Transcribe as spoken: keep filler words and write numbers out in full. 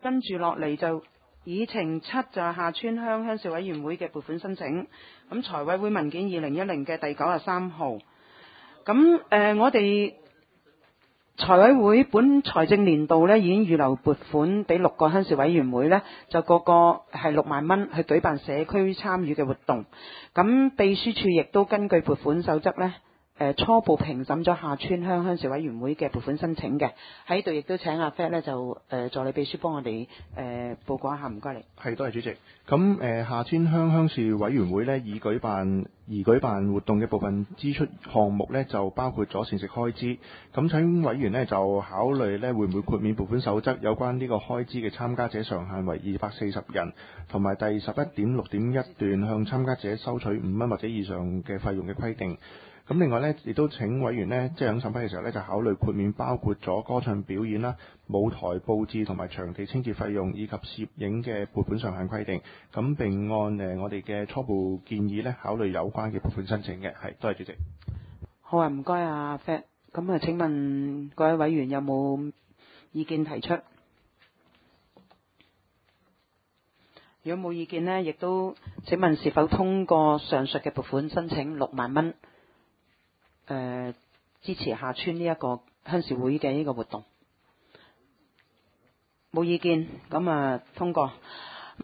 跟住落嚟就議程七就係下村鄉鄉事委員會嘅撥款申請。咁財委會文件二零一零嘅第九十三號。咁誒、呃，我哋財委會本財政年度呢已經預留撥款俾六個鄉事委員會呢，就個個係六萬蚊去舉辦社區參與嘅活動。咁秘書處亦都根據撥款守則呢，誒初步評審咗下村鄉鄉事委員會嘅撥款申請嘅。喺度亦都請阿 Fat 呢就誒助理秘書幫我哋誒報告一下，唔該你。 係，多謝主席。咁誒、呃、下村鄉鄉事委員會呢，已舉辦而舉辦活動嘅部分支出項目呢，就包括咗膳食開支。咁請委員呢，就考慮呢會唔會豁免撥款守則有關呢個開支嘅參加者上限為二百四十人，同埋第十一點六點一段向參加者收取五蚊或者以上嘅費用嘅規定。咁另外呢，亦都請委員呢，即係喺審批嘅時候呢，就考慮豁免包括咗歌唱表演啦、舞台佈置同埋場地清潔費用以及攝影嘅撥款上限規定。咁並按誒我哋嘅初步建議呢，考慮有關嘅撥款申請嘅。係，多謝主席。 好啊，唔該啊 Fat。咁啊，請問各位委員有冇意見提出？如果冇意見呢，亦都請問是否通過上述嘅撥款申請六萬蚊？誒、呃、支持下村呢一個鄉事會嘅呢個活動，冇意見，咁啊通過。